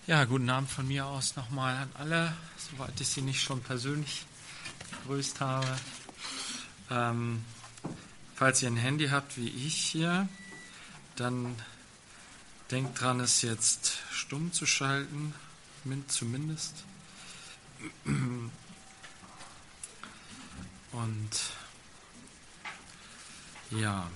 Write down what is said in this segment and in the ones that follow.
Ja, guten Abend von mir aus nochmal an alle, soweit ich Sie nicht schon persönlich begrüßt habe. Falls ihr ein Handy habt wie ich hier, dann denkt dran, es jetzt stumm zu schalten, zumindest. Und ja,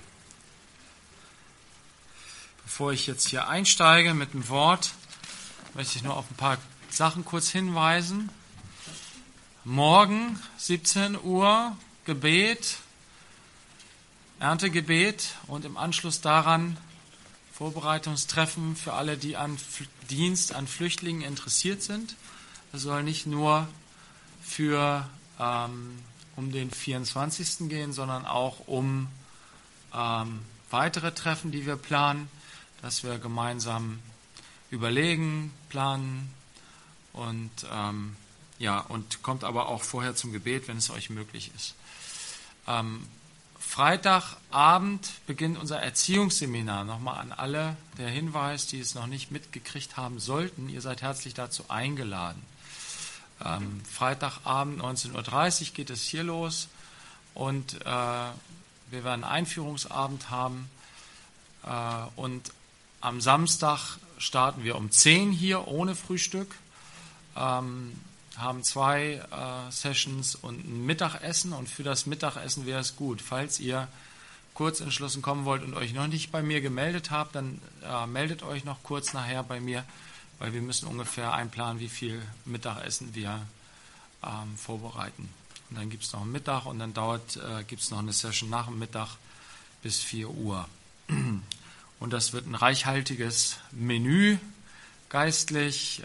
bevor ich jetzt hier einsteige mit dem Wort, möchte ich nur auf ein paar Sachen kurz hinweisen. Morgen 17 Uhr Gebet, Erntegebet und im Anschluss daran Vorbereitungstreffen für alle, die an Dienst an Flüchtlingen interessiert sind. Es soll nicht nur um den 24. gehen, sondern auch um weitere Treffen, die wir planen, dass wir gemeinsam überlegen, planen und und kommt aber auch vorher zum Gebet, wenn es euch möglich ist. Freitagabend beginnt unser Erziehungsseminar. Nochmal an alle der Hinweis, die es noch nicht mitgekriegt haben sollten, ihr seid herzlich dazu eingeladen. Freitagabend 19.30 Uhr geht es hier los und wir werden einen Einführungsabend haben und am Samstag starten wir um 10 hier ohne Frühstück, haben 2 Sessions und ein Mittagessen, und für das Mittagessen wäre es gut, falls ihr kurz entschlossen kommen wollt und euch noch nicht bei mir gemeldet habt, dann meldet euch noch kurz nachher bei mir, weil wir müssen ungefähr einplanen, wie viel Mittagessen wir vorbereiten. Und dann gibt es noch einen Mittag und dann gibt es noch eine Session nach dem Mittag bis 4 Uhr. Und das wird ein reichhaltiges Menü, geistlich.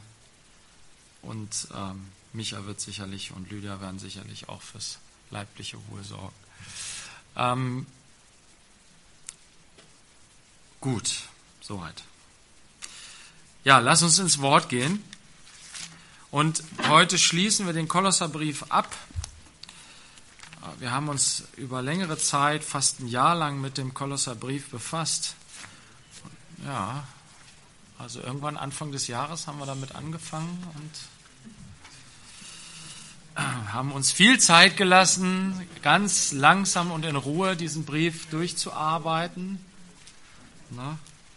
Und Micha wird sicherlich und Lydia werden sicherlich auch fürs leibliche Wohl sorgen. Gut, soweit. Ja, lass uns ins Wort gehen. Und heute schließen wir den Kolosserbrief ab. Wir haben uns über längere Zeit, fast ein Jahr lang, mit dem Kolosserbrief befasst. Ja, also irgendwann Anfang des Jahres haben wir damit angefangen und haben uns viel Zeit gelassen, ganz langsam und in Ruhe diesen Brief durchzuarbeiten. Na?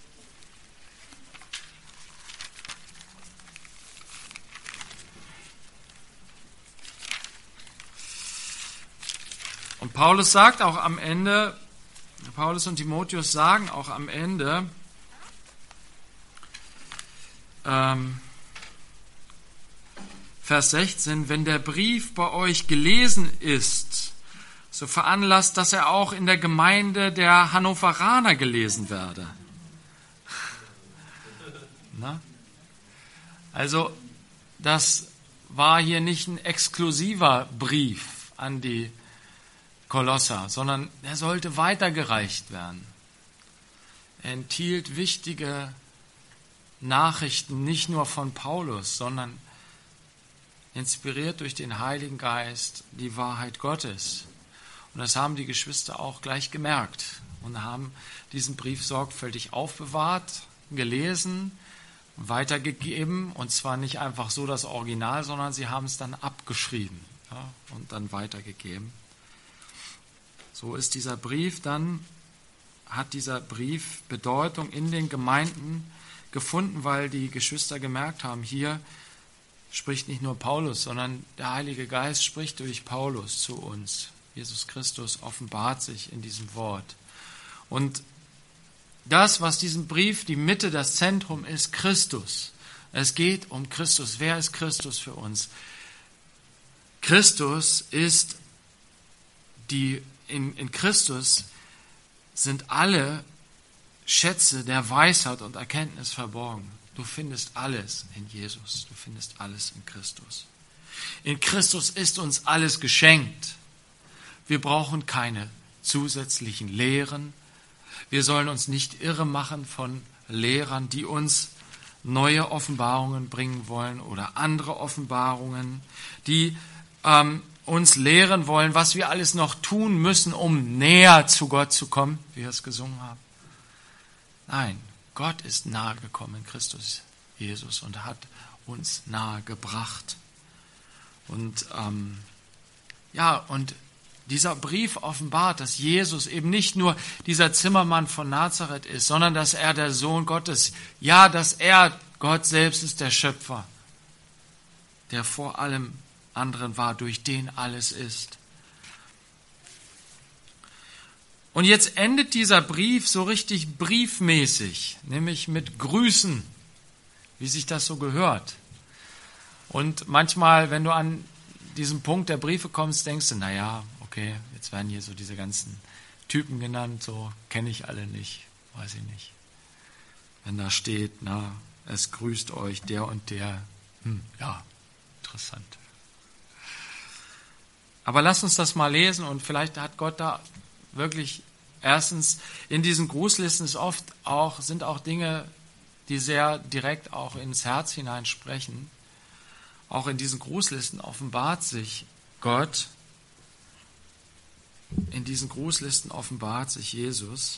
Und Paulus sagt auch am Ende, Paulus und Timotheus sagen auch am Ende, Vers 16, wenn der Brief bei euch gelesen ist, so veranlasst, dass er auch in der Gemeinde der Hannoveraner gelesen werde. Na? Also, das war hier nicht ein exklusiver Brief an die Kolosser, sondern er sollte weitergereicht werden. Er enthielt wichtige Nachrichten nicht nur von Paulus, sondern inspiriert durch den Heiligen Geist die Wahrheit Gottes. Und das haben die Geschwister auch gleich gemerkt und haben diesen Brief sorgfältig aufbewahrt, gelesen, weitergegeben, und zwar nicht einfach so das Original, sondern sie haben es dann abgeschrieben, ja, und dann weitergegeben. So ist dieser Brief dann, hat dieser Brief Bedeutung in den Gemeinden gefunden, weil die Geschwister gemerkt haben, hier spricht nicht nur Paulus, sondern der Heilige Geist spricht durch Paulus zu uns. Jesus Christus offenbart sich in diesem Wort. Und das, was diesen Brief, die Mitte, das Zentrum ist, Christus. Es geht um Christus. Wer ist Christus für uns? Christus ist in Christus sind alle Schätze der Weisheit und Erkenntnis verborgen. Du findest alles in Jesus. Du findest alles in Christus. In Christus ist uns alles geschenkt. Wir brauchen keine zusätzlichen Lehren. Wir sollen uns nicht irre machen von Lehrern, die uns neue Offenbarungen bringen wollen oder andere Offenbarungen, die uns lehren wollen, was wir alles noch tun müssen, um näher zu Gott zu kommen, wie wir es gesungen haben. Nein, Gott ist nahe gekommen in Christus. Jesus, und hat uns nahe gebracht. Und und dieser Brief offenbart, dass Jesus eben nicht nur dieser Zimmermann von Nazareth ist, sondern dass er der Sohn Gottes, ja, dass er Gott selbst ist, der Schöpfer, der vor allem anderen war, durch den alles ist. Und jetzt endet dieser Brief so richtig briefmäßig, nämlich mit Grüßen, wie sich das so gehört. Und manchmal, wenn du an diesen Punkt der Briefe kommst, denkst du, naja, okay, jetzt werden hier so diese ganzen Typen genannt, so kenne ich alle nicht, weiß ich nicht. Wenn da steht, es grüßt euch der und der, ja, interessant. Aber lass uns das mal lesen und vielleicht hat Gott da wirklich, erstens, in diesen Grußlisten sind auch Dinge, die sehr direkt auch ins Herz hineinsprechen. Auch in diesen Grußlisten offenbart sich Gott. In diesen Grußlisten offenbart sich Jesus.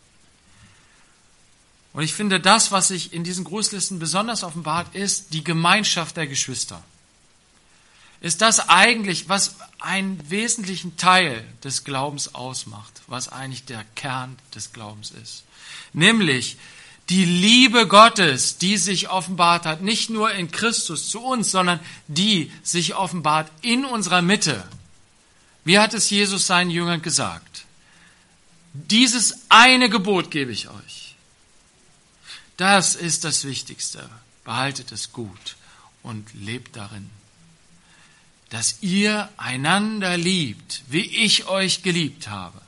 Und ich finde, das, was sich in diesen Grußlisten besonders offenbart, ist die Gemeinschaft der Geschwister. Ist das eigentlich, was einen wesentlichen Teil des Glaubens ausmacht, was eigentlich der Kern des Glaubens ist. Nämlich die Liebe Gottes, die sich offenbart hat, nicht nur in Christus zu uns, sondern die sich offenbart in unserer Mitte. Wie hat es Jesus seinen Jüngern gesagt? Dieses eine Gebot gebe ich euch. Das ist das Wichtigste. Behaltet es gut und lebt darin. Dass ihr einander liebt, wie ich euch geliebt habe.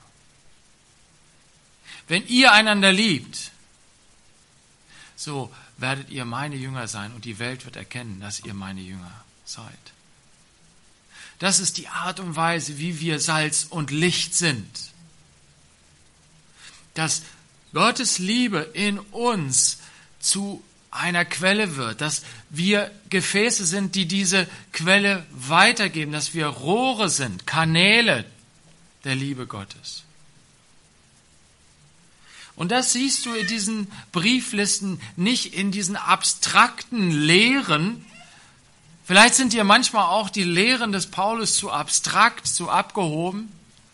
Wenn ihr einander liebt, so werdet ihr meine Jünger sein und die Welt wird erkennen, dass ihr meine Jünger seid. Das ist die Art und Weise, wie wir Salz und Licht sind. Dass Gottes Liebe in uns zu einer Quelle wird, dass wir Gefäße sind, die diese Quelle weitergeben, dass wir Rohre sind, Kanäle der Liebe Gottes. Und das siehst du in diesen Brieflisten, nicht in diesen abstrakten Lehren. Vielleicht sind dir manchmal auch die Lehren des Paulus zu abstrakt, zu abgehoben.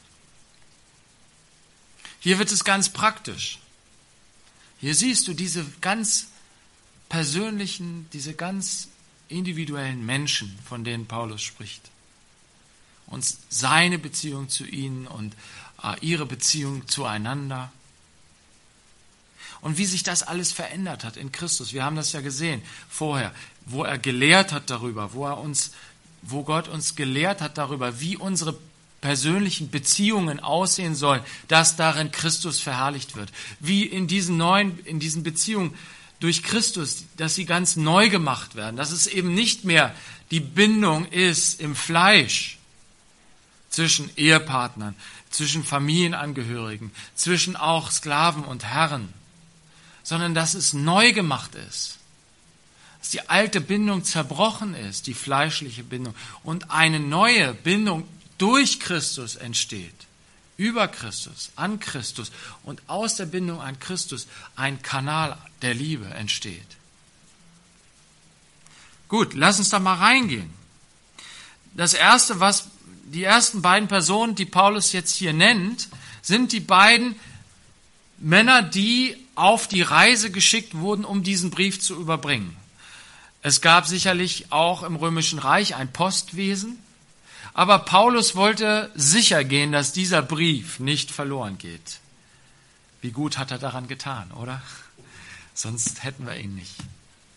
Hier wird es ganz praktisch. Hier siehst du diese ganz persönlichen, diese ganz individuellen Menschen, von denen Paulus spricht. Und seine Beziehung zu ihnen und ihre Beziehung zueinander. Und wie sich das alles verändert hat in Christus. Wir haben das ja gesehen vorher, wo er gelehrt hat darüber, wo Gott uns gelehrt hat darüber, wie unsere persönlichen Beziehungen aussehen sollen, dass darin Christus verherrlicht wird. Wie in diesen Beziehungen durch Christus, dass sie ganz neu gemacht werden, dass es eben nicht mehr die Bindung ist im Fleisch zwischen Ehepartnern, zwischen Familienangehörigen, zwischen auch Sklaven und Herren, sondern dass es neu gemacht ist, dass die alte Bindung zerbrochen ist, die fleischliche Bindung, und eine neue Bindung durch Christus entsteht, über Christus, an Christus, und aus der Bindung an Christus ein Kanal der Liebe entsteht. Gut, lass uns da mal reingehen. Das Erste, die ersten beiden Personen, die Paulus jetzt hier nennt, sind die beiden Männer, die auf die Reise geschickt wurden, um diesen Brief zu überbringen. Es gab sicherlich auch im Römischen Reich ein Postwesen, aber Paulus wollte sicher gehen, dass dieser Brief nicht verloren geht. Wie gut hat er daran getan, oder? Sonst hätten wir ihn nicht.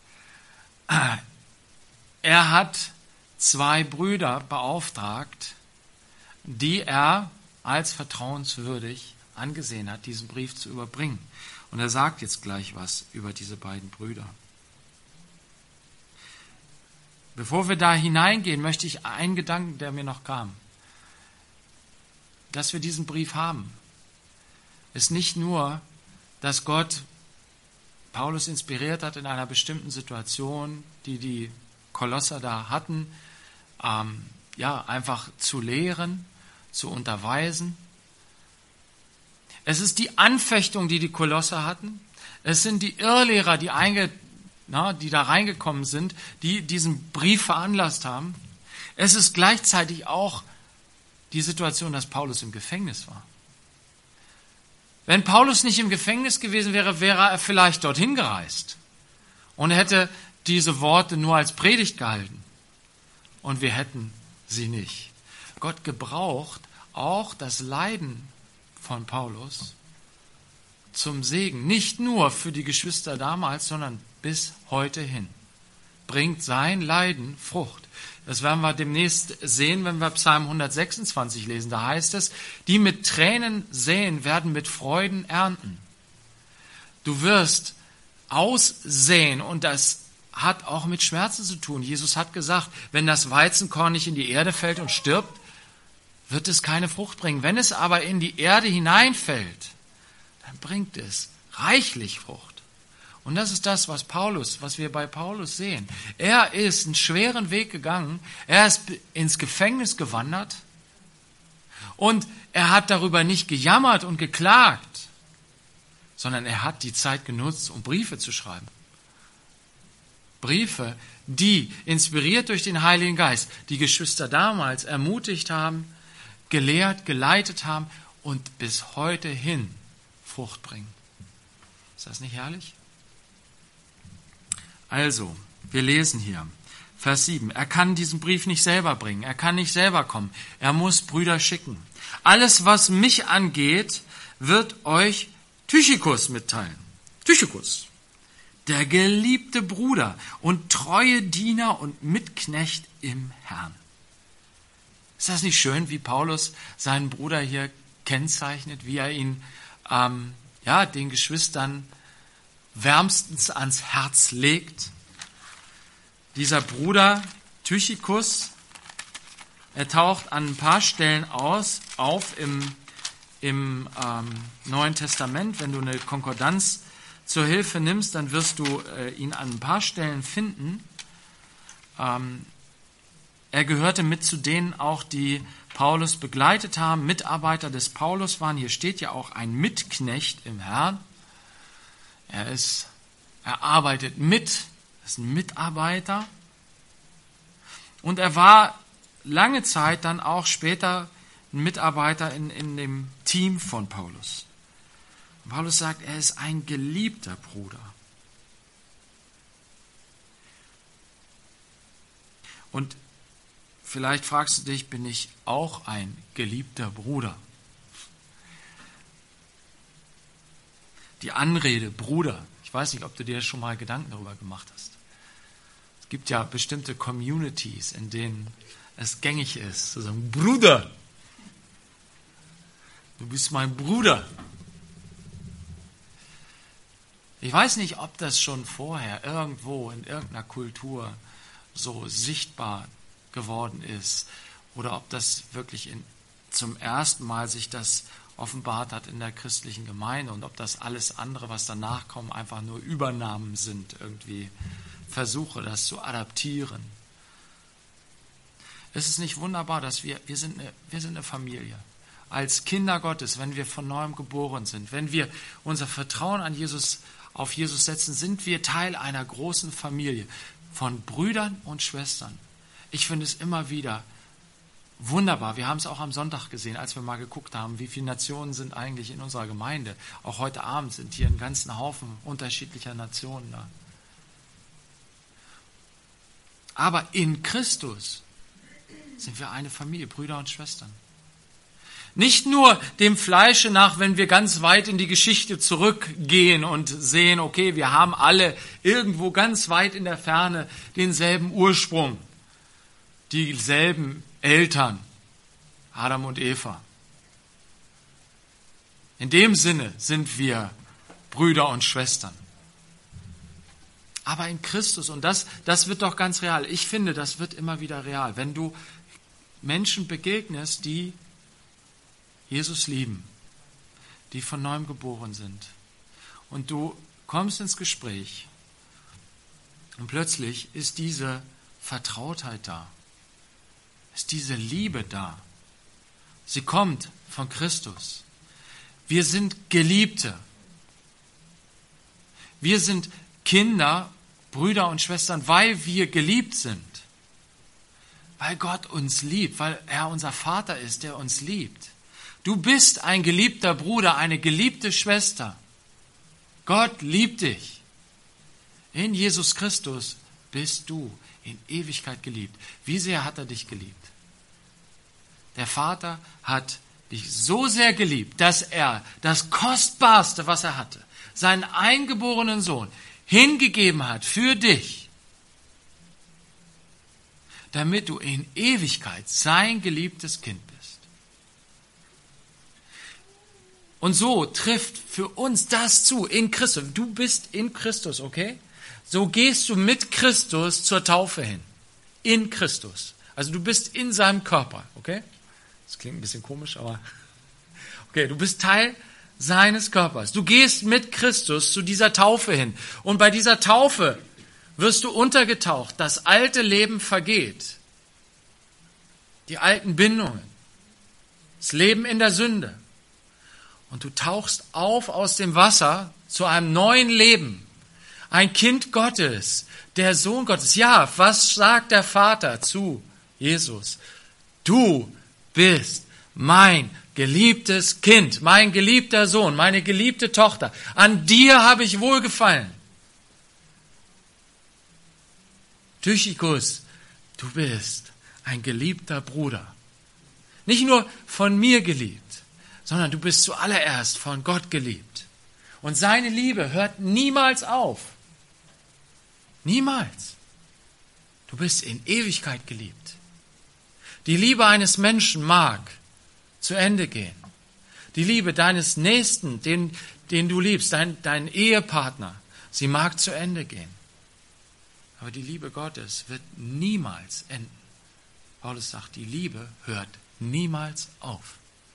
Er hat 2 Brüder beauftragt, die er als vertrauenswürdig angesehen hat, diesen Brief zu überbringen. Und er sagt jetzt gleich was über diese beiden Brüder. Bevor wir da hineingehen, möchte ich einen Gedanken, der mir noch kam. Dass wir diesen Brief haben, ist nicht nur, dass Gott Paulus inspiriert hat in einer bestimmten Situation, die Kolosser da hatten, einfach zu lehren, zu unterweisen. Es ist die Anfechtung, die Kolosser hatten. Es sind die Irrlehrer, die die da reingekommen sind, die diesen Brief veranlasst haben. Es ist gleichzeitig auch die Situation, dass Paulus im Gefängnis war. Wenn Paulus nicht im Gefängnis gewesen wäre, wäre er vielleicht dorthin gereist und hätte diese Worte nur als Predigt gehalten. Und wir hätten sie nicht. Gott gebraucht auch das Leiden von Paulus zum Segen. Nicht nur für die Geschwister damals, sondern bis heute hin. Bringt sein Leiden Frucht. Das werden wir demnächst sehen, wenn wir Psalm 126 lesen. Da heißt es, die mit Tränen säen, werden mit Freuden ernten. Du wirst aussäen und das hat auch mit Schmerzen zu tun. Jesus hat gesagt, wenn das Weizenkorn nicht in die Erde fällt und stirbt, wird es keine Frucht bringen. Wenn es aber in die Erde hineinfällt, dann bringt es reichlich Frucht. Und das ist das, was wir bei Paulus sehen. Er ist einen schweren Weg gegangen. Er ist ins Gefängnis gewandert. Und er hat darüber nicht gejammert und geklagt, sondern er hat die Zeit genutzt, um Briefe zu schreiben. Briefe, die, inspiriert durch den Heiligen Geist, die Geschwister damals ermutigt haben, gelehrt, geleitet haben und bis heute hin Frucht bringen. Ist das nicht herrlich? Also, wir lesen hier, Vers 7. Er kann diesen Brief nicht selber bringen. Er kann nicht selber kommen. Er muss Brüder schicken. Alles, was mich angeht, wird euch Tychikus mitteilen. Tychikus, der geliebte Bruder und treue Diener und Mitknecht im Herrn. Ist das nicht schön, wie Paulus seinen Bruder hier kennzeichnet, wie er ihn den Geschwistern wärmstens ans Herz legt? Dieser Bruder Tychikus, er taucht an ein paar Stellen auf im Neuen Testament. Wenn du eine Konkordanz zur Hilfe nimmst, dann wirst du ihn an ein paar Stellen finden. Er gehörte mit zu denen auch, die Paulus begleitet haben, Mitarbeiter des Paulus waren. Hier steht ja auch ein Mitknecht im Herrn. Er arbeitet mit, ist ein Mitarbeiter. Und er war lange Zeit dann auch später ein Mitarbeiter in dem Team von Paulus. Und Paulus sagt, er ist ein geliebter Bruder. Und vielleicht fragst du dich, bin ich auch ein geliebter Bruder? Die Anrede Bruder, ich weiß nicht, ob du dir schon mal Gedanken darüber gemacht hast. Es gibt ja bestimmte Communities, in denen es gängig ist, zu sagen, Bruder, du bist mein Bruder. Ich weiß nicht, ob das schon vorher irgendwo in irgendeiner Kultur so sichtbar geworden ist oder ob das wirklich zum ersten Mal sich das offenbart hat in der christlichen Gemeinde und ob das alles andere, was danach kommt, einfach nur Übernahmen sind, irgendwie Versuche, das zu adaptieren. Es ist nicht wunderbar, dass wir sind eine Familie. Als Kinder Gottes, wenn wir von neuem geboren sind, wenn wir unser Vertrauen auf Jesus setzen, sind wir Teil einer großen Familie von Brüdern und Schwestern. Ich finde es immer wieder wunderbar. Wir haben es auch am Sonntag gesehen, als wir mal geguckt haben, wie viele Nationen sind eigentlich in unserer Gemeinde. Auch heute Abend sind hier ein ganzen Haufen unterschiedlicher Nationen da. Aber in Christus sind wir eine Familie, Brüder und Schwestern. Nicht nur dem Fleische nach, wenn wir ganz weit in die Geschichte zurückgehen und sehen, okay, wir haben alle irgendwo ganz weit in der Ferne denselben Ursprung, dieselben Eltern, Adam und Eva. In dem Sinne sind wir Brüder und Schwestern. Aber in Christus, und das wird doch ganz real. Ich finde, das wird immer wieder real. Wenn du Menschen begegnest, die Jesus lieben, die von neuem geboren sind, und du kommst ins Gespräch und plötzlich ist diese Vertrautheit da, ist diese Liebe da. Sie kommt von Christus. Wir sind Geliebte. Wir sind Kinder Brüder und Schwestern, weil wir geliebt sind. Weil Gott uns liebt, weil er unser Vater ist, der uns liebt. Du bist ein geliebter Bruder, eine geliebte Schwester. Gott liebt dich. In Jesus Christus bist du in Ewigkeit geliebt. Wie sehr hat er dich geliebt? Der Vater hat dich so sehr geliebt, dass er das Kostbarste, was er hatte, seinen eingeborenen Sohn, hingegeben hat für dich, damit du in Ewigkeit sein geliebtes Kind bist. Und so trifft für uns das zu, in Christus. Du bist in Christus, okay? So gehst du mit Christus zur Taufe hin. In Christus. Also du bist in seinem Körper, okay? Das klingt ein bisschen komisch, aber okay, du bist Teil seines Körpers. Du gehst mit Christus zu dieser Taufe hin. Und bei dieser Taufe wirst du untergetaucht. Das alte Leben vergeht. Die alten Bindungen. Das Leben in der Sünde. Und du tauchst auf aus dem Wasser zu einem neuen Leben. Ein Kind Gottes, der Sohn Gottes. Ja, was sagt der Vater zu Jesus? Du bist mein geliebtes Kind, mein geliebter Sohn, meine geliebte Tochter. An dir habe ich Wohlgefallen. Tychikus, du bist ein geliebter Bruder. Nicht nur von mir geliebt, sondern du bist zuallererst von Gott geliebt. Und seine Liebe hört niemals auf. Niemals. Du bist in Ewigkeit geliebt. Die Liebe eines Menschen mag zu Ende gehen. Die Liebe deines Nächsten, den du liebst, dein Ehepartner, sie mag zu Ende gehen. Aber die Liebe Gottes wird niemals enden. Paulus sagt, die Liebe hört niemals auf.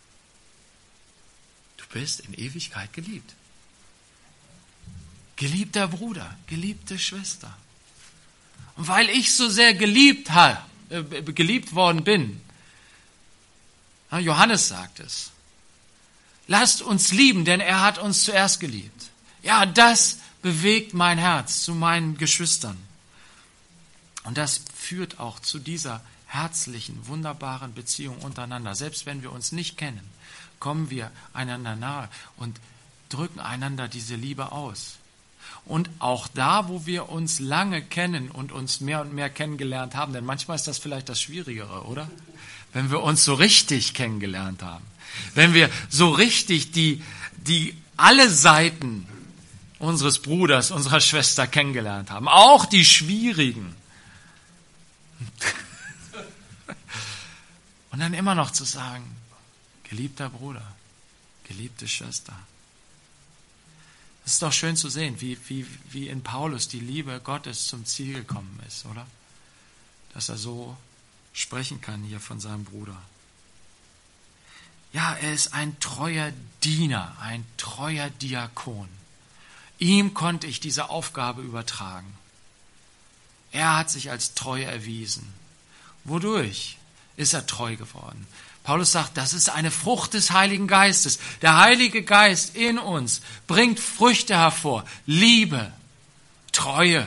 Du bist in Ewigkeit geliebt. Geliebter Bruder, geliebte Schwester. Und weil ich so sehr geliebt worden bin, Johannes sagt es, lasst uns lieben, denn er hat uns zuerst geliebt. Ja, das bewegt mein Herz zu meinen Geschwistern. Und das führt auch zu dieser herzlichen, wunderbaren Beziehung untereinander. Selbst wenn wir uns nicht kennen, kommen wir einander nahe und drücken einander diese Liebe aus. Und auch da, wo wir uns lange kennen und uns mehr und mehr kennengelernt haben, denn manchmal ist das vielleicht das Schwierigere, oder? Wenn wir uns so richtig kennengelernt haben. Wenn wir so richtig die alle Seiten unseres Bruders, unserer Schwester kennengelernt haben. Auch die schwierigen. Und dann immer noch zu sagen, geliebter Bruder, geliebte Schwester. Es ist doch schön zu sehen, wie in Paulus die Liebe Gottes zum Ziel gekommen ist, oder? Dass er so sprechen kann hier von seinem Bruder. Ja, er ist ein treuer Diener, ein treuer Diakon. Ihm konnte ich diese Aufgabe übertragen. Er hat sich als treu erwiesen. Wodurch ist er treu geworden? Paulus sagt, das ist eine Frucht des Heiligen Geistes. Der Heilige Geist in uns bringt Früchte hervor. Liebe, Treue.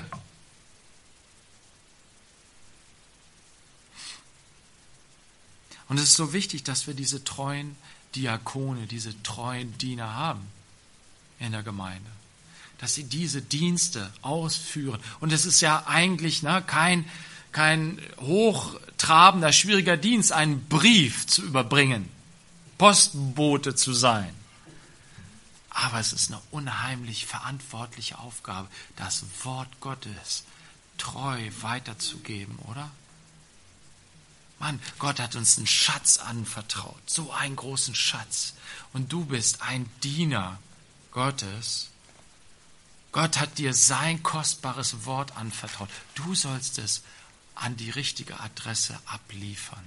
Und es ist so wichtig, dass wir diese treuen Diakone, diese treuen Diener haben in der Gemeinde. Dass sie diese Dienste ausführen. Und es ist ja eigentlich kein hochtrabender, schwieriger Dienst, einen Brief zu überbringen, Postbote zu sein. Aber es ist eine unheimlich verantwortliche Aufgabe, das Wort Gottes treu weiterzugeben, oder? Mann, Gott hat uns einen Schatz anvertraut, so einen großen Schatz. Und du bist ein Diener Gottes. Gott hat dir sein kostbares Wort anvertraut. Du sollst es an die richtige Adresse abliefern.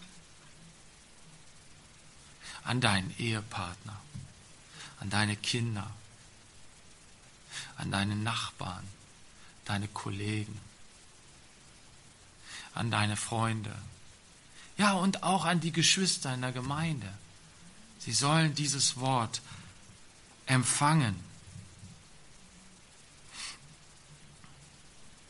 An deinen Ehepartner, an deine Kinder, an deine Nachbarn, deine Kollegen, an deine Freunde. Ja, und auch an die Geschwister in der Gemeinde. Sie sollen dieses Wort empfangen.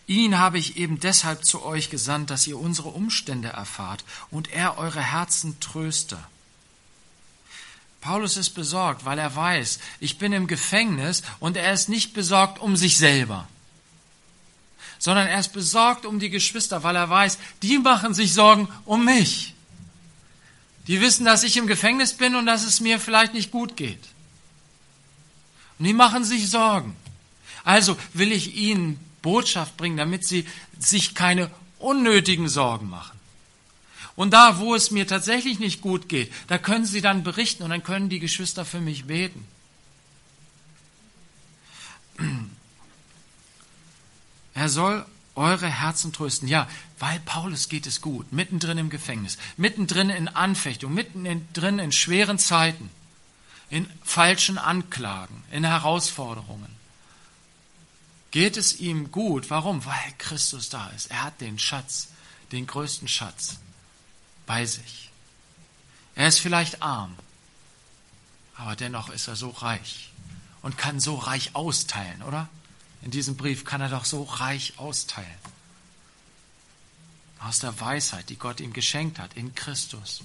Ihn habe ich eben deshalb zu euch gesandt, dass ihr unsere Umstände erfahrt und er eure Herzen tröste. Paulus ist besorgt, weil er weiß, ich bin im Gefängnis und er ist nicht besorgt um sich selber, sondern er ist besorgt um die Geschwister, weil er weiß, die machen sich Sorgen um mich. Die wissen, dass ich im Gefängnis bin und dass es mir vielleicht nicht gut geht. Und die machen sich Sorgen. Also will ich ihnen Botschaft bringen, damit sie sich keine unnötigen Sorgen machen. Und da, wo es mir tatsächlich nicht gut geht, da können sie dann berichten und dann können die Geschwister für mich beten. Er soll eure Herzen trösten. Ja, weil Paulus geht es gut, mittendrin im Gefängnis, mittendrin in Anfechtung, mittendrin in schweren Zeiten, in falschen Anklagen, in Herausforderungen. Geht es ihm gut? Warum? Weil Christus da ist. Er hat den Schatz, den größten Schatz bei sich. Er ist vielleicht arm, aber dennoch ist er so reich und kann so reich austeilen, oder? In diesem Brief kann er doch so reich austeilen. Aus der Weisheit, die Gott ihm geschenkt hat, in Christus.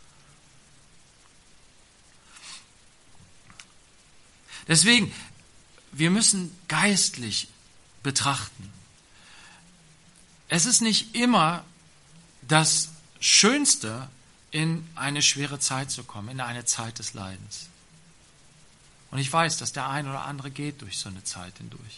Deswegen, wir müssen geistlich betrachten. Es ist nicht immer das Schönste, in eine schwere Zeit zu kommen, in eine Zeit des Leidens. Und ich weiß, dass der ein oder andere geht durch so eine Zeit hindurch.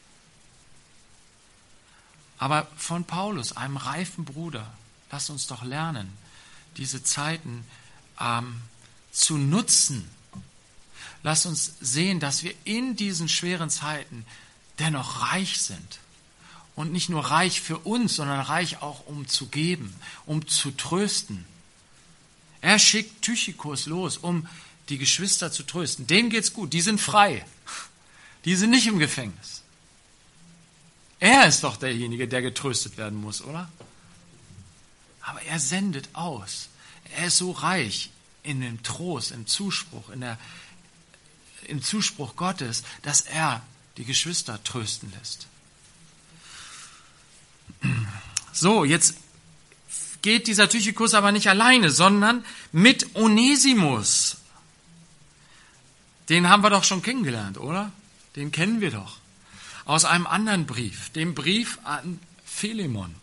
Aber von Paulus, einem reifen Bruder, lasst uns doch lernen, diese Zeiten zu nutzen. Lasst uns sehen, dass wir in diesen schweren Zeiten dennoch reich sind. Und nicht nur reich für uns, sondern reich auch, um zu geben, um zu trösten. Er schickt Tychikos los, um die Geschwister zu trösten. Denen geht's gut, die sind frei. Die sind nicht im Gefängnis. Er ist doch derjenige, der getröstet werden muss, oder? Aber er sendet aus. Er ist so reich in dem Trost, im Zuspruch, im Zuspruch Gottes, dass er die Geschwister trösten lässt. So, jetzt geht dieser Tychikos aber nicht alleine, sondern mit Onesimus. Den haben wir doch schon kennengelernt, oder? Den kennen wir doch. Aus einem anderen Brief, dem Brief an Philemon.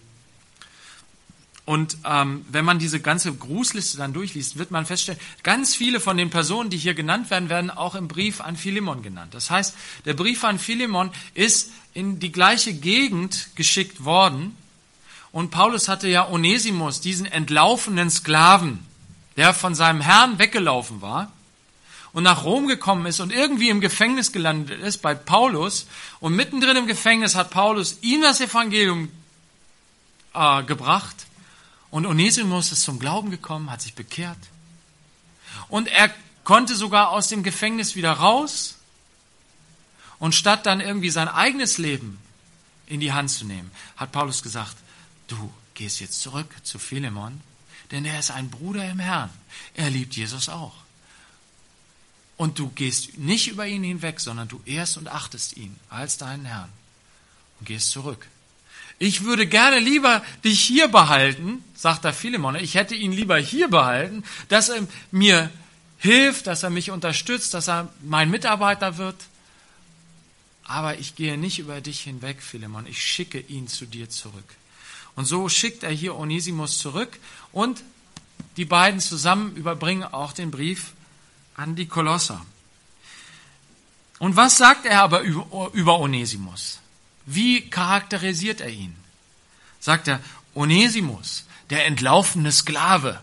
Und wenn man diese ganze Grußliste dann durchliest, wird man feststellen, ganz viele von den Personen, die hier genannt werden, werden auch im Brief an Philemon genannt. Das heißt, der Brief an Philemon ist in die gleiche Gegend geschickt worden. Und Paulus hatte ja Onesimus, diesen entlaufenen Sklaven, der von seinem Herrn weggelaufen war und nach Rom gekommen ist und irgendwie im Gefängnis gelandet ist bei Paulus. Und mittendrin im Gefängnis hat Paulus ihm das Evangelium gebracht. Und Onesimus ist zum Glauben gekommen, hat sich bekehrt. Und er konnte sogar aus dem Gefängnis wieder raus. Und statt dann irgendwie sein eigenes Leben in die Hand zu nehmen, hat Paulus gesagt, du gehst jetzt zurück zu Philemon, denn er ist ein Bruder im Herrn. Er liebt Jesus auch. Und du gehst nicht über ihn hinweg, sondern du ehrst und achtest ihn als deinen Herrn und gehst zurück. Ich würde gerne lieber dich hier behalten, sagt der Philemon. Ich hätte ihn lieber hier behalten, dass er mir hilft, dass er mich unterstützt, dass er mein Mitarbeiter wird. Aber ich gehe nicht über dich hinweg, Philemon. Ich schicke ihn zu dir zurück. Und so schickt er hier Onesimus zurück und die beiden zusammen überbringen auch den Brief an die Kolosser. Und was sagt er aber über Onesimus? Wie charakterisiert er ihn? Sagt er, Onesimus, der entlaufene Sklave,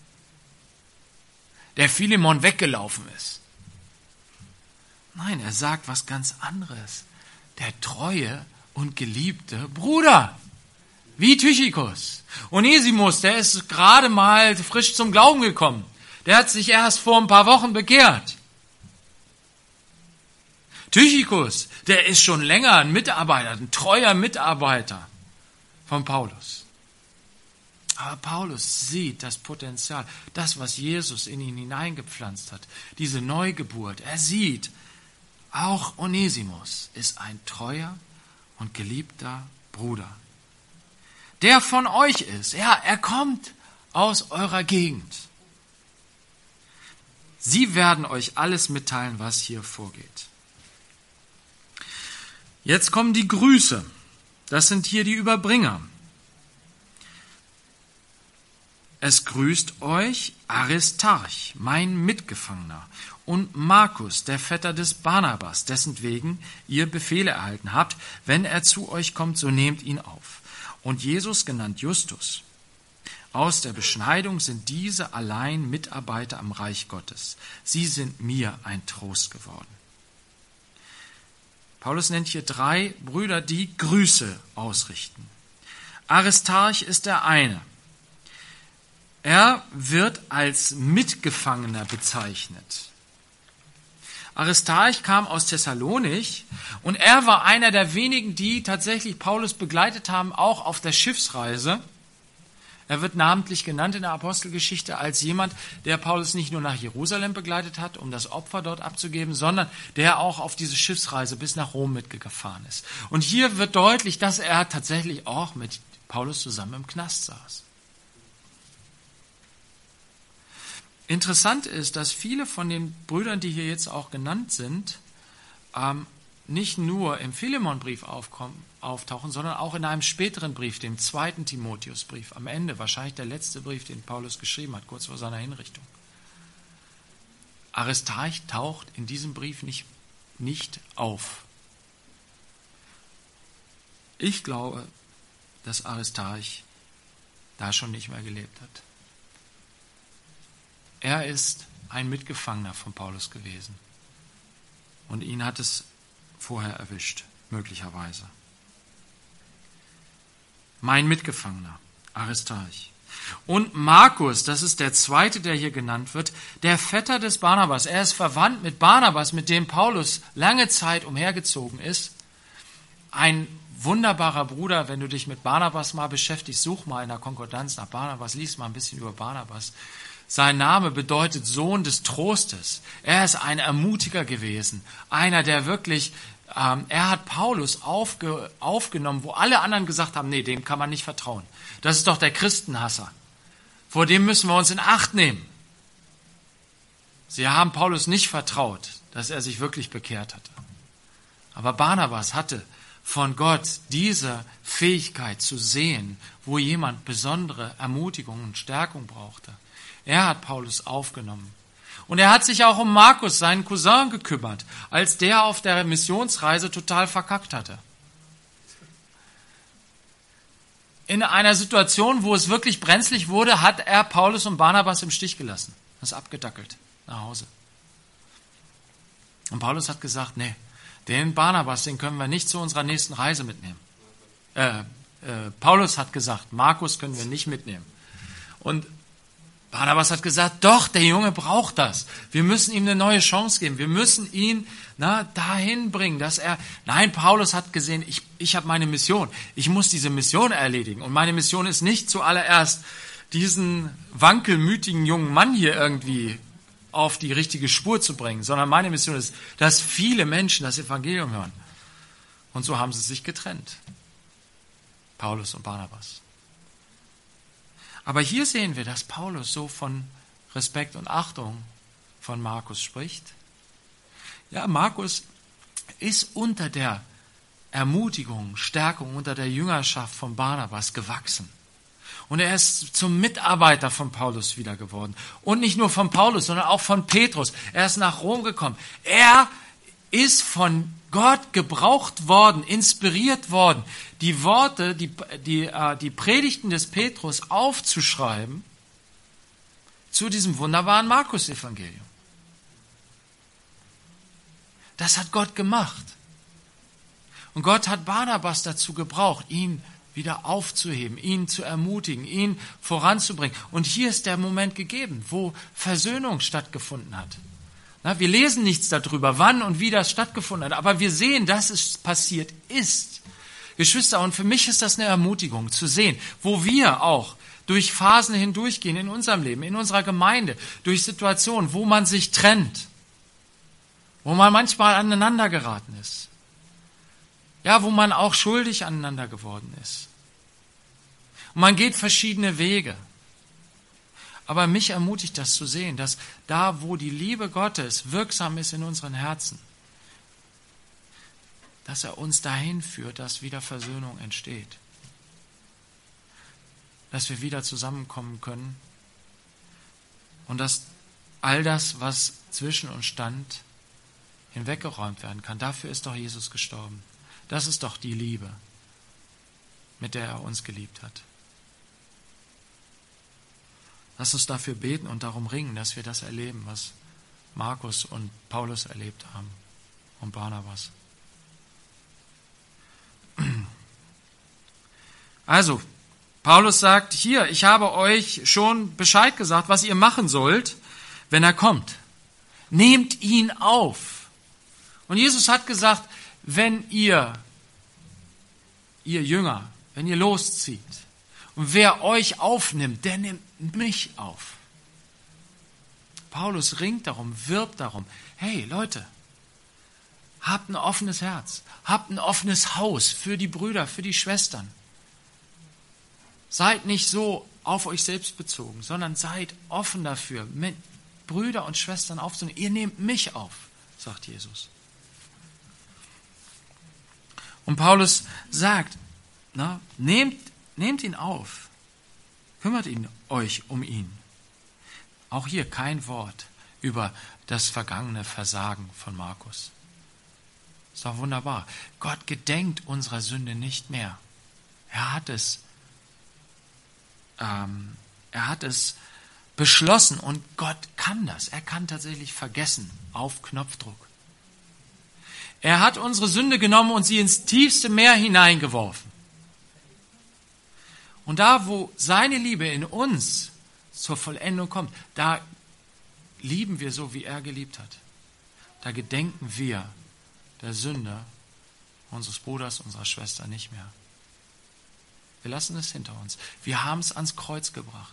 der Philemon weggelaufen ist. Nein, er sagt was ganz anderes. Der treue und geliebte Bruder, wie Tychikos. Onesimus, der ist gerade mal frisch zum Glauben gekommen. Der hat sich erst vor ein paar Wochen bekehrt. Tychikos, der ist schon länger ein Mitarbeiter, ein treuer Mitarbeiter von Paulus. Aber Paulus sieht das Potenzial, das, was Jesus in ihn hineingepflanzt hat, diese Neugeburt. Er sieht, auch Onesimus ist ein treuer und geliebter Bruder, der von euch ist. Ja, er kommt aus eurer Gegend. Sie werden euch alles mitteilen, was hier vorgeht. Jetzt kommen die Grüße. Das sind hier die Überbringer. Es grüßt euch Aristarch, mein Mitgefangener, und Markus, der Vetter des Barnabas, dessen wegen ihr Befehle erhalten habt. Wenn er zu euch kommt, so nehmt ihn auf. Und Jesus, genannt Justus. Aus der Beschneidung sind diese allein Mitarbeiter am Reich Gottes. Sie sind mir ein Trost geworden. Paulus nennt hier 3 Brüder, die Grüße ausrichten. Aristarch ist der eine. Er wird als Mitgefangener bezeichnet. Aristarch kam aus Thessalonich und er war einer der wenigen, die tatsächlich Paulus begleitet haben, auch auf der Schiffsreise. Er wird namentlich genannt in der Apostelgeschichte als jemand, der Paulus nicht nur nach Jerusalem begleitet hat, um das Opfer dort abzugeben, sondern der auch auf diese Schiffsreise bis nach Rom mitgefahren ist. Und hier wird deutlich, dass er tatsächlich auch mit Paulus zusammen im Knast saß. Interessant ist, dass viele von den Brüdern, die hier jetzt auch genannt sind, nicht nur im Philemonbrief auftauchen, sondern auch in einem späteren Brief, dem 2. Timotheusbrief, am Ende, wahrscheinlich der letzte Brief, den Paulus geschrieben hat, kurz vor seiner Hinrichtung. Aristarch taucht in diesem Brief nicht auf. Ich glaube, dass Aristarch da schon nicht mehr gelebt hat. Er ist ein Mitgefangener von Paulus gewesen. Und ihn hat es vorher erwischt, möglicherweise. Mein Mitgefangener, Aristarch. Und Markus, das ist der zweite, der hier genannt wird, der Vetter des Barnabas. Er ist verwandt mit Barnabas, mit dem Paulus lange Zeit umhergezogen ist. Ein wunderbarer Bruder, wenn du dich mit Barnabas mal beschäftigst, such mal in der Konkordanz nach Barnabas, lies mal ein bisschen über Barnabas. Sein Name bedeutet Sohn des Trostes. Er ist ein Ermutiger gewesen. Einer, der wirklich, er hat Paulus aufgenommen, wo alle anderen gesagt haben, nee, dem kann man nicht vertrauen. Das ist doch der Christenhasser. Vor dem müssen wir uns in Acht nehmen. Sie haben Paulus nicht vertraut, dass er sich wirklich bekehrt hatte. Aber Barnabas hatte von Gott diese Fähigkeit zu sehen, wo jemand besondere Ermutigung und Stärkung brauchte. Er hat Paulus aufgenommen. Und er hat sich auch um Markus, seinen Cousin, gekümmert, als der auf der Missionsreise total verkackt hatte. In einer Situation, wo es wirklich brenzlig wurde, hat er Paulus und Barnabas im Stich gelassen. Das ist abgedackelt nach Hause. Und Paulus hat gesagt, nee, den Barnabas, den können wir nicht zu unserer nächsten Reise mitnehmen. Paulus hat gesagt, Markus können wir nicht mitnehmen. Und Barnabas hat gesagt, doch, der Junge braucht das. Wir müssen ihm eine neue Chance geben. Wir müssen ihn dahin bringen, dass er... Nein, Paulus hat gesehen, ich habe meine Mission. Ich muss diese Mission erledigen. Und meine Mission ist nicht zuallererst, diesen wankelmütigen jungen Mann hier irgendwie auf die richtige Spur zu bringen, sondern meine Mission ist, dass viele Menschen das Evangelium hören. Und so haben sie sich getrennt. Paulus und Barnabas. Aber hier sehen wir, dass Paulus so von Respekt und Achtung von Markus spricht. Ja, Markus ist unter der Ermutigung, Stärkung, unter der Jüngerschaft von Barnabas gewachsen. Und er ist zum Mitarbeiter von Paulus wieder geworden. Und nicht nur von Paulus, sondern auch von Petrus. Er ist nach Rom gekommen. Er ist von Gott gebraucht worden, inspiriert worden, die Worte, die Predigten des Petrus aufzuschreiben zu diesem wunderbaren Markus-Evangelium. Das hat Gott gemacht. Und Gott hat Barnabas dazu gebraucht, ihn wieder aufzuheben, ihn zu ermutigen, ihn voranzubringen. Und hier ist der Moment gegeben, wo Versöhnung stattgefunden hat. Wir lesen nichts darüber, wann und wie das stattgefunden hat, aber wir sehen, dass es passiert ist. Geschwister, und für mich ist das eine Ermutigung zu sehen, wo wir auch durch Phasen hindurchgehen in unserem Leben, in unserer Gemeinde, durch Situationen, wo man sich trennt, wo man manchmal aneinander geraten ist. Ja, wo man auch schuldig aneinander geworden ist. Und man geht verschiedene Wege. Aber mich ermutigt das zu sehen, dass da, wo die Liebe Gottes wirksam ist in unseren Herzen, dass er uns dahin führt, dass wieder Versöhnung entsteht. Dass wir wieder zusammenkommen können und dass all das, was zwischen uns stand, hinweggeräumt werden kann. Dafür ist doch Jesus gestorben. Das ist doch die Liebe, mit der er uns geliebt hat. Lass uns dafür beten und darum ringen, dass wir das erleben, was Markus und Paulus erlebt haben und Barnabas. Also, Paulus sagt hier, ich habe euch schon Bescheid gesagt, was ihr machen sollt, wenn er kommt. Nehmt ihn auf. Und Jesus hat gesagt, wenn ihr Jünger, wenn ihr loszieht, und wer euch aufnimmt, der nimmt mich auf. Paulus ringt darum, wirbt darum. Hey Leute, habt ein offenes Herz, habt ein offenes Haus für die Brüder, für die Schwestern. Seid nicht so auf euch selbst bezogen, sondern seid offen dafür, mit Brüder und Schwestern aufzunehmen. Ihr nehmt mich auf, sagt Jesus. Und Paulus sagt, nehmt ihn auf, kümmert euch um ihn. Auch hier kein Wort über das vergangene Versagen von Markus. Ist doch wunderbar. Gott gedenkt unserer Sünde nicht mehr. Er hat es beschlossen und Gott kann das. Er kann tatsächlich vergessen auf Knopfdruck. Er hat unsere Sünde genommen und sie ins tiefste Meer hineingeworfen. Und da, wo seine Liebe in uns zur Vollendung kommt, da lieben wir so, wie er geliebt hat. Da gedenken wir der Sünde unseres Bruders, unserer Schwester nicht mehr. Wir lassen es hinter uns. Wir haben es ans Kreuz gebracht.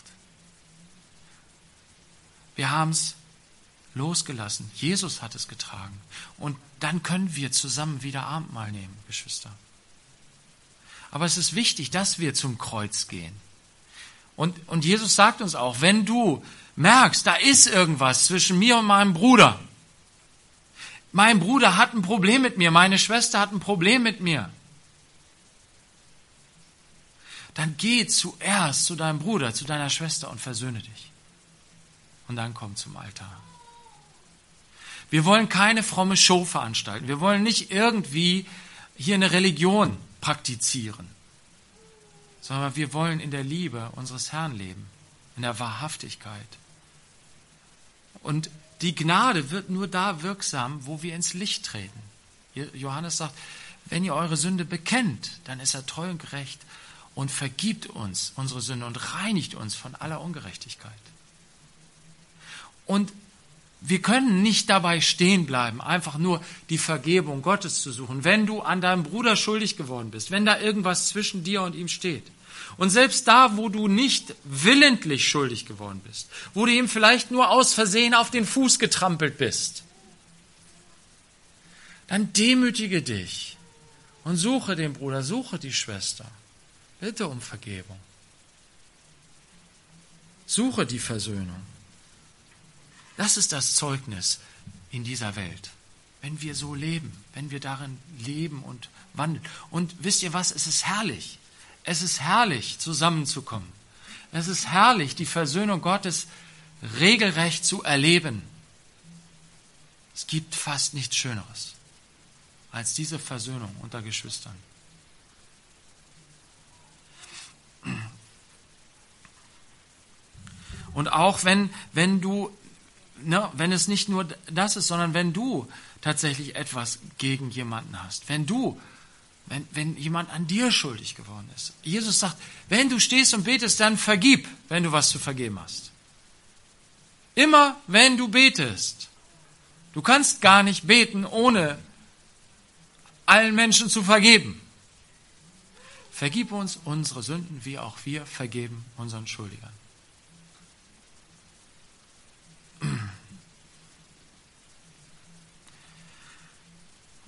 Wir haben es losgelassen. Jesus hat es getragen. Und dann können wir zusammen wieder Abendmahl nehmen, Geschwister. Aber es ist wichtig, dass wir zum Kreuz gehen. Und Jesus sagt uns auch, wenn du merkst, da ist irgendwas zwischen mir und meinem Bruder. Mein Bruder hat ein Problem mit mir, meine Schwester hat ein Problem mit mir. Dann geh zuerst zu deinem Bruder, zu deiner Schwester und versöhne dich. Und dann komm zum Altar. Wir wollen keine fromme Show veranstalten. Wir wollen nicht irgendwie hier eine Religion praktizieren, sondern wir wollen in der Liebe unseres Herrn leben, in der Wahrhaftigkeit. Und die Gnade wird nur da wirksam, wo wir ins Licht treten. Johannes sagt, wenn ihr eure Sünde bekennt, dann ist er treu und gerecht und vergibt uns unsere Sünde und reinigt uns von aller Ungerechtigkeit. Und wir können nicht dabei stehen bleiben, einfach nur die Vergebung Gottes zu suchen. Wenn du an deinem Bruder schuldig geworden bist, wenn da irgendwas zwischen dir und ihm steht, und selbst da, wo du nicht willentlich schuldig geworden bist, wo du ihm vielleicht nur aus Versehen auf den Fuß getrampelt bist, dann demütige dich und suche den Bruder, suche die Schwester. Bitte um Vergebung. Suche die Versöhnung. Das ist das Zeugnis in dieser Welt. Wenn wir so leben, wenn wir darin leben und wandeln. Und wisst ihr was? Es ist herrlich. Es ist herrlich, zusammenzukommen. Es ist herrlich, die Versöhnung Gottes regelrecht zu erleben. Es gibt fast nichts Schöneres als diese Versöhnung unter Geschwistern. Und auch wenn es nicht nur das ist, sondern wenn du tatsächlich etwas gegen jemanden hast, wenn jemand an dir schuldig geworden ist. Jesus sagt, wenn du stehst und betest, dann vergib, wenn du was zu vergeben hast. Immer wenn du betest. Du kannst gar nicht beten, ohne allen Menschen zu vergeben. Vergib uns unsere Sünden, wie auch wir vergeben unseren Schuldigern.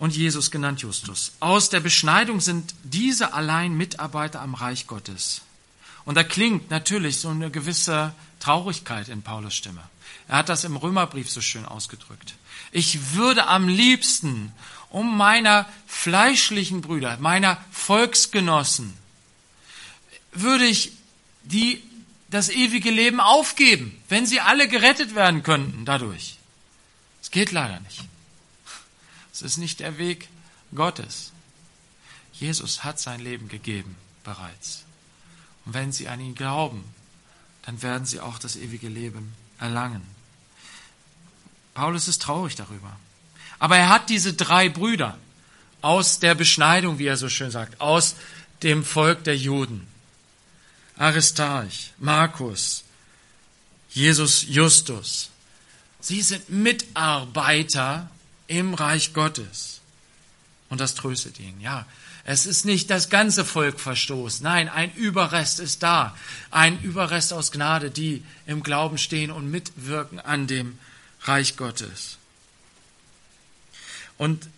und Jesus, genannt Justus. Aus der Beschneidung sind diese allein Mitarbeiter am Reich Gottes. Und da klingt natürlich so eine gewisse Traurigkeit in Paulus Stimme. Er hat das im Römerbrief so schön ausgedrückt. Ich würde am liebsten um meiner fleischlichen Brüder, meiner Volksgenossen, würde ich das ewige Leben aufgeben, wenn sie alle gerettet werden könnten dadurch. Es geht leider nicht. Es ist nicht der Weg Gottes. Jesus hat sein Leben gegeben bereits. Und wenn sie an ihn glauben, dann werden sie auch das ewige Leben erlangen. Paulus ist traurig darüber. Aber er hat diese 3 Brüder aus der Beschneidung, wie er so schön sagt, aus dem Volk der Juden. Aristarch, Markus, Jesus Justus. Sie sind Mitarbeiter im Reich Gottes. Und das tröstet ihn. Ja, es ist nicht das ganze Volk verstoßen. Nein, ein Überrest ist da. Ein Überrest aus Gnade, die im Glauben stehen und mitwirken an dem Reich Gottes. Und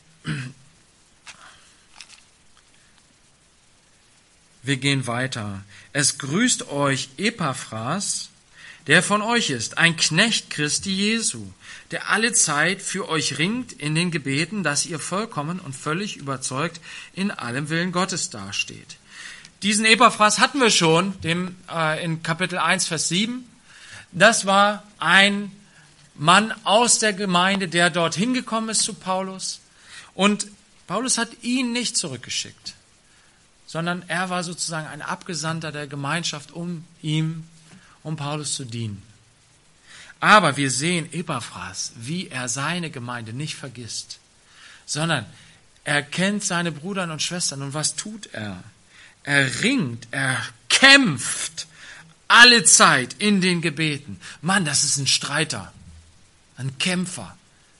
wir gehen weiter. Es grüßt euch Epaphras, der von euch ist, ein Knecht Christi Jesu, der alle Zeit für euch ringt in den Gebeten, dass ihr vollkommen und völlig überzeugt in allem Willen Gottes dasteht. Diesen Epaphras hatten wir schon in Kapitel 1, Vers 7. Das war ein Mann aus der Gemeinde, der dorthin gekommen ist zu Paulus. Und Paulus hat ihn nicht zurückgeschickt, sondern er war sozusagen ein Abgesandter der Gemeinschaft, um Paulus zu dienen. Aber wir sehen Epaphras, wie er seine Gemeinde nicht vergisst, sondern er kennt seine Brüder und Schwestern. Und was tut er? Er ringt, er kämpft alle Zeit in den Gebeten. Mann, das ist ein Streiter, ein Kämpfer.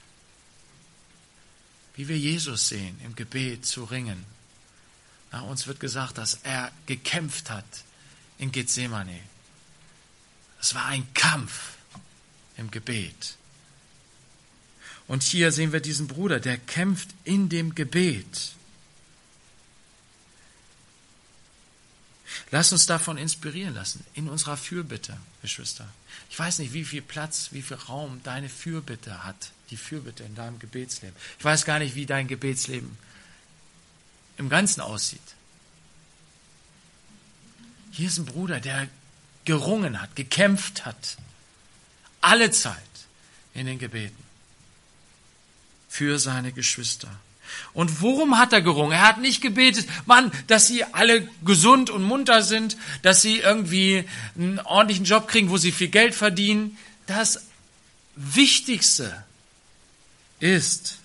Wie wir Jesus sehen, im Gebet zu ringen. Na, uns wird gesagt, dass er gekämpft hat in Gethsemane. Es war ein Kampf im Gebet. Und hier sehen wir diesen Bruder, der kämpft in dem Gebet. Lass uns davon inspirieren lassen, in unserer Fürbitte, Geschwister. Ich weiß nicht, wie viel Platz, wie viel Raum deine Fürbitte hat, die Fürbitte in deinem Gebetsleben. Ich weiß gar nicht, wie dein Gebetsleben im Ganzen aussieht. Hier ist ein Bruder, der gerungen hat, gekämpft hat, alle Zeit in den Gebeten für seine Geschwister. Und worum hat er gerungen? Er hat nicht gebetet, Mann, dass sie alle gesund und munter sind, dass sie irgendwie einen ordentlichen Job kriegen, wo sie viel Geld verdienen. Das Wichtigste ist,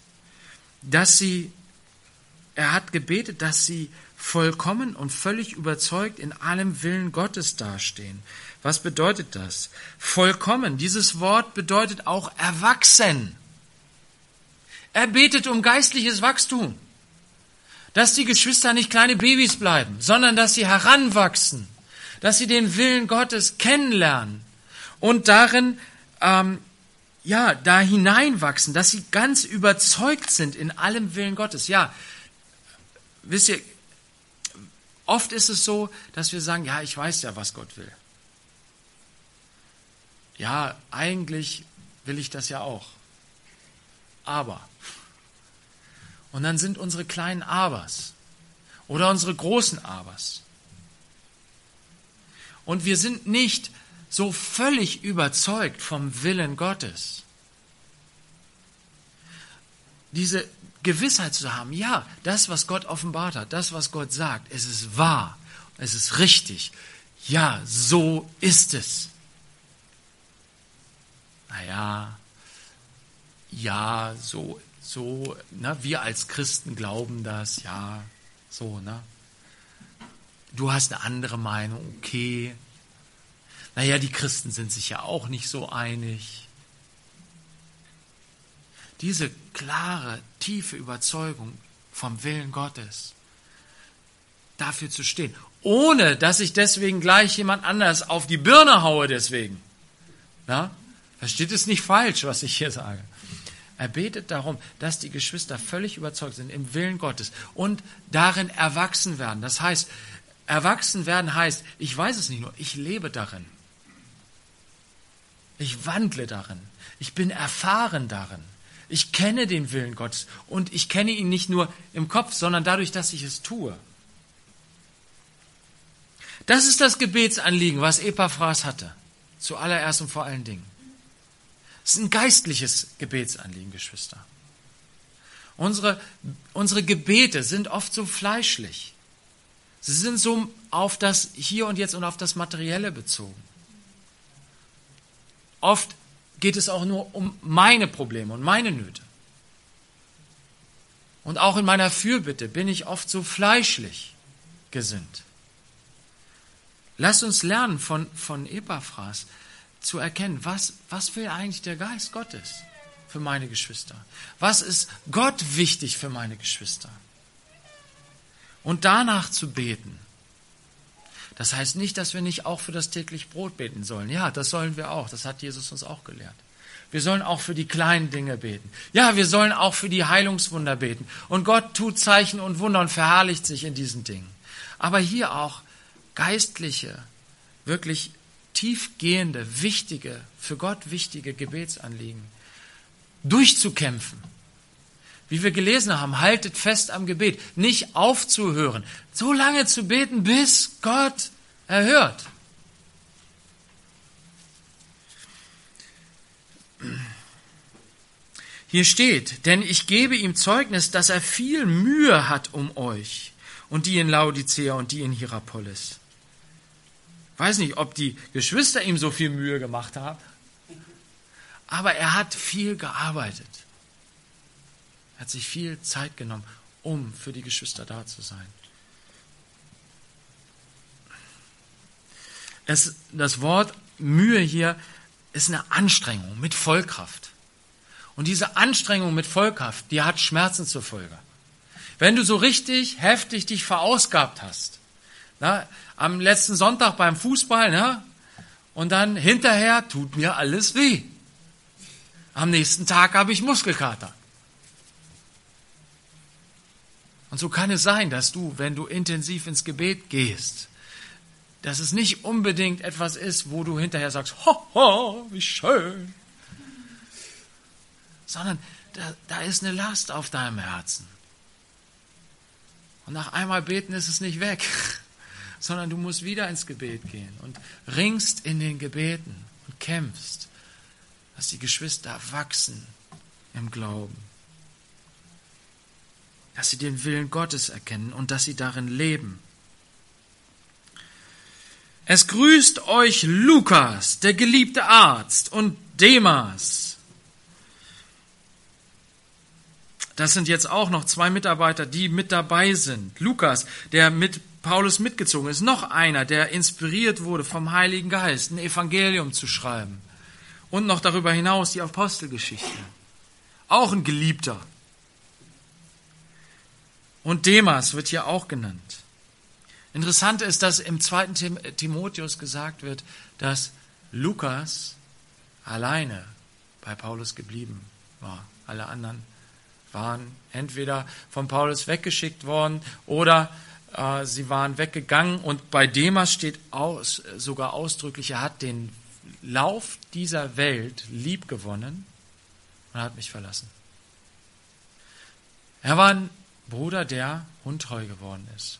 er hat gebetet, dass sie vollkommen und völlig überzeugt in allem Willen Gottes dastehen. Was bedeutet das? Vollkommen. Dieses Wort bedeutet auch erwachsen. Er betet um geistliches Wachstum. Dass die Geschwister nicht kleine Babys bleiben, sondern dass sie heranwachsen. Dass sie den Willen Gottes kennenlernen. Und darin, da hineinwachsen. Dass sie ganz überzeugt sind in allem Willen Gottes. Ja, wisst ihr, oft ist es so, dass wir sagen, ja, ich weiß ja, was Gott will. Ja, eigentlich will ich das ja auch. Aber. Und dann sind unsere kleinen Abers oder unsere großen Abers. Und wir sind nicht so völlig überzeugt vom Willen Gottes. Diese Gewissheit zu haben, ja, das, was Gott offenbart hat, das, was Gott sagt, es ist wahr, es ist richtig. Ja, so ist es. Naja, ja, so, wir als Christen glauben das, ja, so, Du hast eine andere Meinung, okay. Naja, die Christen sind sich ja auch nicht so einig. Diese klare, tiefe Überzeugung vom Willen Gottes, dafür zu stehen, ohne dass ich deswegen gleich jemand anders auf die Birne haue deswegen. Versteht es nicht falsch, was ich hier sage. Er betet darum, dass die Geschwister völlig überzeugt sind im Willen Gottes und darin erwachsen werden. Das heißt, erwachsen werden heißt, ich weiß es nicht nur, ich lebe darin. Ich wandle darin. Ich bin erfahren darin. Ich kenne den Willen Gottes und ich kenne ihn nicht nur im Kopf, sondern dadurch, dass ich es tue. Das ist das Gebetsanliegen, was Epaphras hatte. Zuallererst und vor allen Dingen. Es ist ein geistliches Gebetsanliegen, Geschwister. Unsere Gebete sind oft so fleischlich. Sie sind so auf das Hier und Jetzt und auf das Materielle bezogen. Oft geht es auch nur um meine Probleme und meine Nöte. Und auch in meiner Fürbitte bin ich oft so fleischlich gesinnt. Lasst uns lernen von Epaphras zu erkennen, was will eigentlich der Geist Gottes für meine Geschwister? Was ist Gott wichtig für meine Geschwister? Und danach zu beten. Das heißt nicht, dass wir nicht auch für das tägliche Brot beten sollen. Ja, das sollen wir auch. Das hat Jesus uns auch gelehrt. Wir sollen auch für die kleinen Dinge beten. Ja, wir sollen auch für die Heilungswunder beten. Und Gott tut Zeichen und Wunder und verherrlicht sich in diesen Dingen. Aber hier auch geistliche, wirklich tiefgehende, wichtige, für Gott wichtige Gebetsanliegen durchzukämpfen. Wie wir gelesen haben, haltet fest am Gebet, nicht aufzuhören, so lange zu beten, bis Gott erhört. Hier steht, denn ich gebe ihm Zeugnis, dass er viel Mühe hat um euch und die in Laodicea und die in Hierapolis. Ich weiß nicht, ob die Geschwister ihm so viel Mühe gemacht haben, aber er hat viel gearbeitet. Er hat sich viel Zeit genommen, um für die Geschwister da zu sein. Das Wort Mühe hier ist eine Anstrengung mit Vollkraft. Und diese Anstrengung mit Vollkraft, die hat Schmerzen zur Folge. Wenn du so richtig heftig dich verausgabt hast, am letzten Sonntag beim Fußball, und dann hinterher tut mir alles weh. Am nächsten Tag habe ich Muskelkater. Und so kann es sein, dass du, wenn du intensiv ins Gebet gehst, dass es nicht unbedingt etwas ist, wo du hinterher sagst, ho, wie schön. Sondern da ist eine Last auf deinem Herzen. Und nach einmal beten ist es nicht weg, sondern du musst wieder ins Gebet gehen und ringst in den Gebeten und kämpfst, dass die Geschwister wachsen im Glauben. Dass sie den Willen Gottes erkennen und dass sie darin leben. Es grüßt euch Lukas, der geliebte Arzt, und Demas. Das sind jetzt auch noch 2 Mitarbeiter, die mit dabei sind. Lukas, der mit Paulus mitgezogen ist, noch einer, der inspiriert wurde vom Heiligen Geist, ein Evangelium zu schreiben. Und noch darüber hinaus die Apostelgeschichte. Auch ein Geliebter. Und Demas wird hier auch genannt. Interessant ist, dass im 2. Timotheus gesagt wird, dass Lukas alleine bei Paulus geblieben war. Alle anderen waren entweder von Paulus weggeschickt worden oder sie waren weggegangen. Und bei Demas steht sogar ausdrücklich, er hat den Lauf dieser Welt lieb gewonnen und hat mich verlassen. Er war ein Bruder, der untreu geworden ist.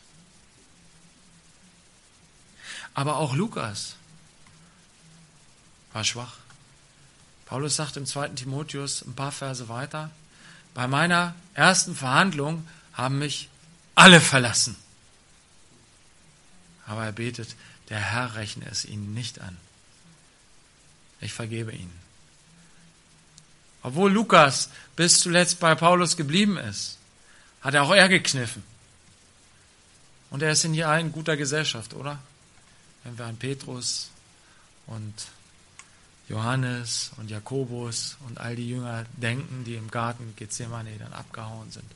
Aber auch Lukas war schwach. Paulus sagt im 2. Timotheus ein paar Verse weiter, bei meiner ersten Verhandlung haben mich alle verlassen. Aber er betet, der Herr rechne es ihnen nicht an. Ich vergebe ihnen. Obwohl Lukas bis zuletzt bei Paulus geblieben ist, hat auch er gekniffen. Und er ist hier in guter Gesellschaft, oder? Wenn wir an Petrus und Johannes und Jakobus und all die Jünger denken, die im Garten Gethsemane dann abgehauen sind.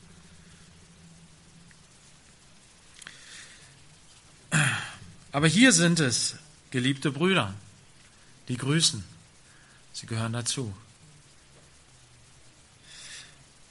Aber hier sind es geliebte Brüder, die grüßen. Sie gehören dazu.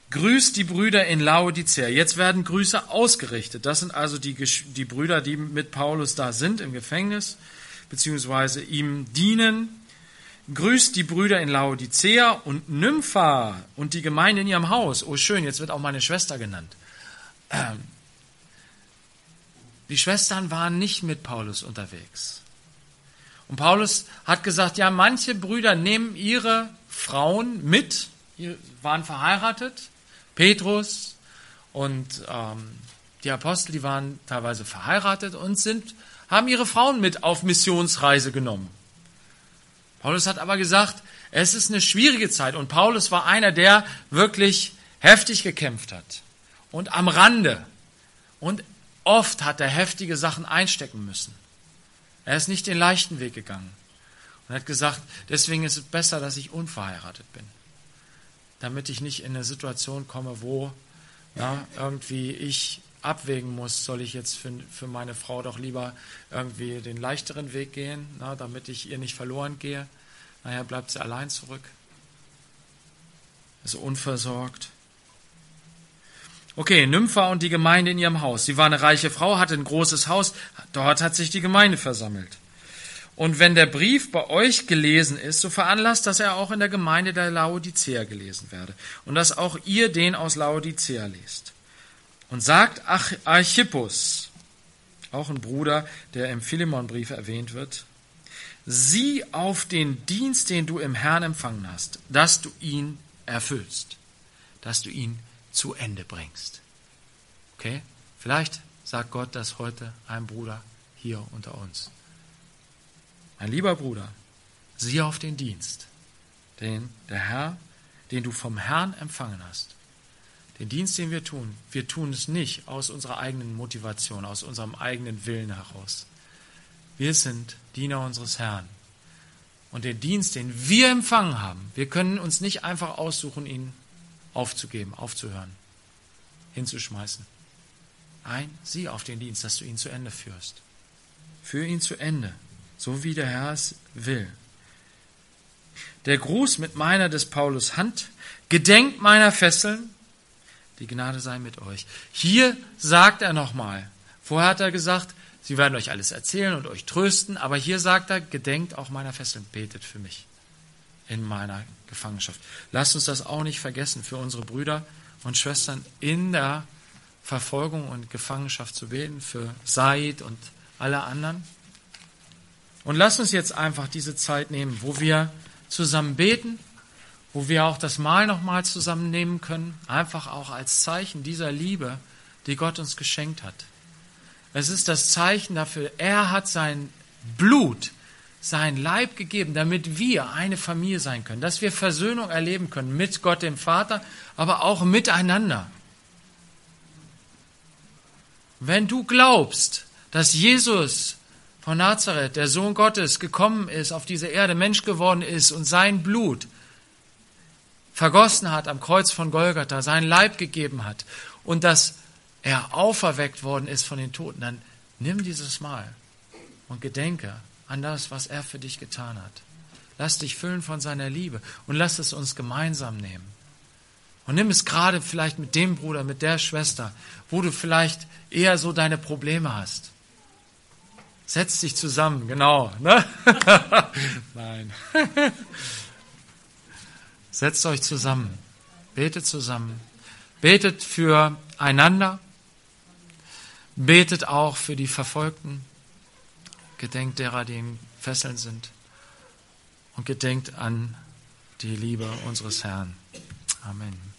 grüßt die Brüder in Laodicea. Jetzt werden Grüße ausgerichtet. Das sind also die Brüder, die mit Paulus da sind im Gefängnis, beziehungsweise ihm dienen. Grüßt die Brüder in Laodicea und Nympha und die Gemeinde in ihrem Haus. Oh schön, jetzt wird auch meine Schwester genannt. Die Schwestern waren nicht mit Paulus unterwegs. Und Paulus hat gesagt, ja, manche Brüder nehmen ihre Frauen mit, die waren verheiratet. Petrus und die Apostel, die waren teilweise verheiratet und haben ihre Frauen mit auf Missionsreise genommen. Paulus hat aber gesagt, es ist eine schwierige Zeit und Paulus war einer, der wirklich heftig gekämpft hat und am Rande und oft hat er heftige Sachen einstecken müssen. Er ist nicht den leichten Weg gegangen und hat gesagt, deswegen ist es besser, dass ich unverheiratet bin, damit ich nicht in eine Situation komme, wo irgendwie ich abwägen muss, soll ich jetzt für meine Frau doch lieber irgendwie den leichteren Weg gehen, damit ich ihr nicht verloren gehe. Nachher bleibt sie allein zurück. Ist unversorgt. Okay, Nympha und die Gemeinde in ihrem Haus. Sie war eine reiche Frau, hatte ein großes Haus. Dort hat sich die Gemeinde versammelt. Und wenn der Brief bei euch gelesen ist, so veranlasst, dass er auch in der Gemeinde der Laodicea gelesen werde. Und dass auch ihr den aus Laodicea lest. Und sagt Archippus, auch ein Bruder, der im Philemonbrief erwähnt wird, sieh auf den Dienst, den du im Herrn empfangen hast, dass du ihn erfüllst, dass du ihn zu Ende bringst. Okay? Vielleicht sagt Gott das heute einem Bruder hier unter uns. Mein lieber Bruder, sieh auf den Dienst, den du vom Herrn empfangen hast. Den Dienst, den wir tun es nicht aus unserer eigenen Motivation, aus unserem eigenen Willen heraus. Wir sind Diener unseres Herrn. Und den Dienst, den wir empfangen haben, wir können uns nicht einfach aussuchen, ihn aufzugeben, aufzuhören, hinzuschmeißen. Nein, sieh auf den Dienst, dass du ihn zu Ende führst. Führ ihn zu Ende, so wie der Herr es will. Der Gruß mit meiner des Paulus Hand, gedenkt meiner Fesseln, die Gnade sei mit euch. Hier sagt er nochmal, vorher hat er gesagt, sie werden euch alles erzählen und euch trösten, aber hier sagt er, gedenkt auch meiner Fesseln, betet für mich in meiner Gefangenschaft. Lasst uns das auch nicht vergessen, für unsere Brüder und Schwestern in der Verfolgung und Gefangenschaft zu beten, für Said und alle anderen. Und lasst uns jetzt einfach diese Zeit nehmen, wo wir zusammen beten, wo wir auch das Mahl nochmal zusammennehmen können, einfach auch als Zeichen dieser Liebe, die Gott uns geschenkt hat. Es ist das Zeichen dafür, er hat sein Blut, sein Leib gegeben, damit wir eine Familie sein können, dass wir Versöhnung erleben können mit Gott dem Vater, aber auch miteinander. Wenn du glaubst, dass Jesus von Nazareth, der Sohn Gottes, gekommen ist, auf diese Erde, Mensch geworden ist und sein Blut vergossen hat am Kreuz von Golgatha, sein Leib gegeben hat und dass er auferweckt worden ist von den Toten, dann nimm dieses Mahl und gedenke an das, was er für dich getan hat. Lass dich füllen von seiner Liebe und lass es uns gemeinsam nehmen. Und nimm es gerade vielleicht mit dem Bruder, mit der Schwester, wo du vielleicht eher so deine Probleme hast. Setz dich zusammen, genau. Ne? Nein. Setzt euch zusammen. Betet zusammen. Betet füreinander. Betet auch für die Verfolgten. Gedenkt derer, die in Fesseln sind. Und gedenkt an die Liebe unseres Herrn. Amen.